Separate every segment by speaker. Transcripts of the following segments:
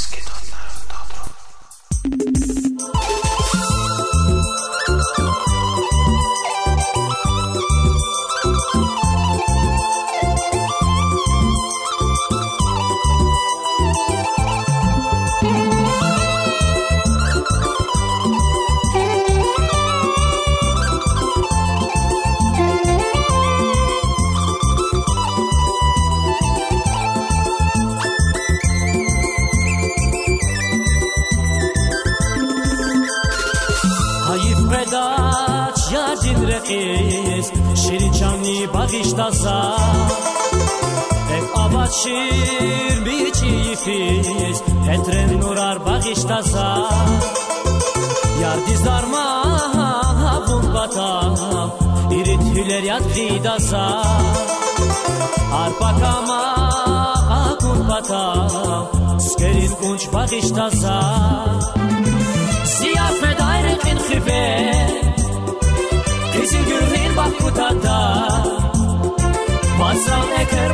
Speaker 1: Şirinçamni bağıştasa Ev avat şir biçi fiz Etren nurar bağıştasa Yar dizdarma havun batam İrit hüler yad gidasa Arpakama akun batam Skerin kunç bağıştasa Siyah fedayrekin khife Kızı gürün bakutata Vasral eker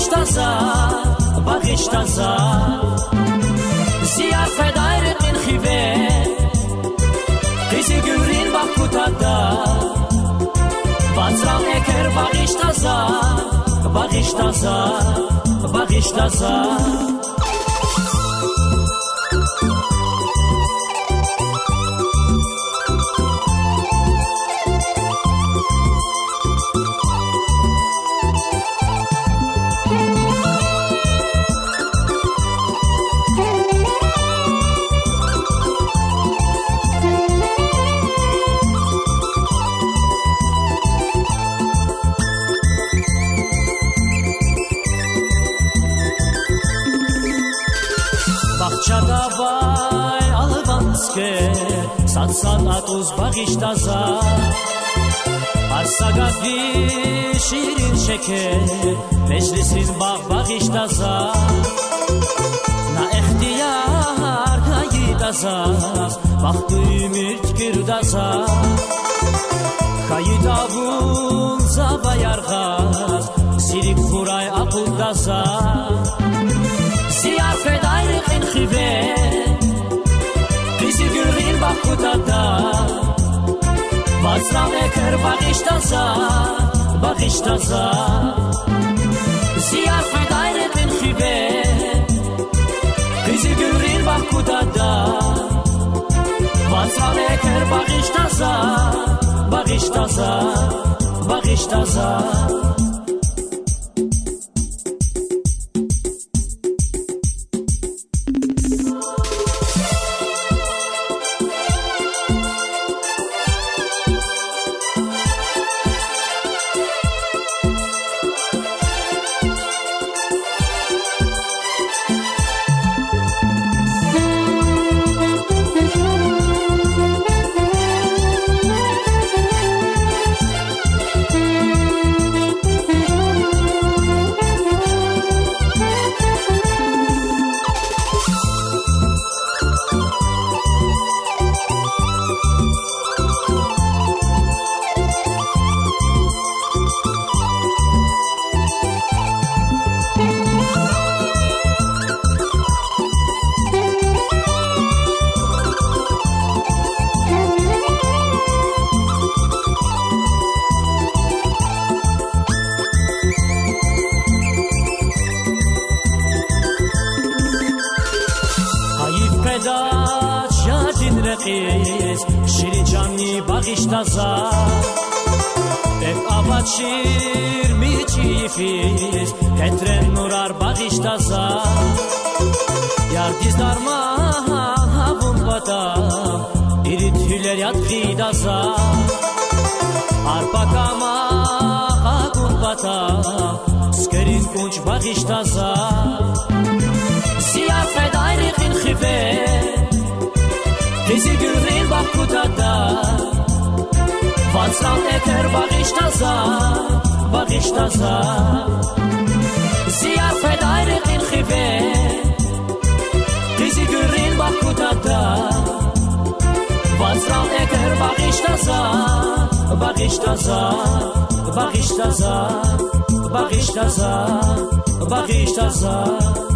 Speaker 1: bağıştasa Siyah fedayrekin khive Kızı gürün bakutata Vasral eker bağıştasa Çadavay alvanske Satsan atuz bağıştasa Arsagatvi şirin şeker Meclisin bağıştasa Na ihtiyar kayıdasa Baktı ümit gürdasa Kayıdavun zabayargaz Sirik furay akundasa Siyah fedayrekin khive Kızı gürün bakutata Vasral eker bağıştasa Siyah fedayrekin khive Kızı gürün bakutata Vasral eker bağıştasa Şirinçamni bağıştasa Ev avat şir biçi fiz Etren nurar bağıştasa Yar dizdarma havun batam İrit hüler yad gidasa Arpakama akun batam Skerin kunç bağıştasa Siyah fedayrekin khive Kızı gürün bakutata Vasral eker bağıştasa Siyah fedayrekin khive Kızı gürün bakutata Vasral eker bağıştasa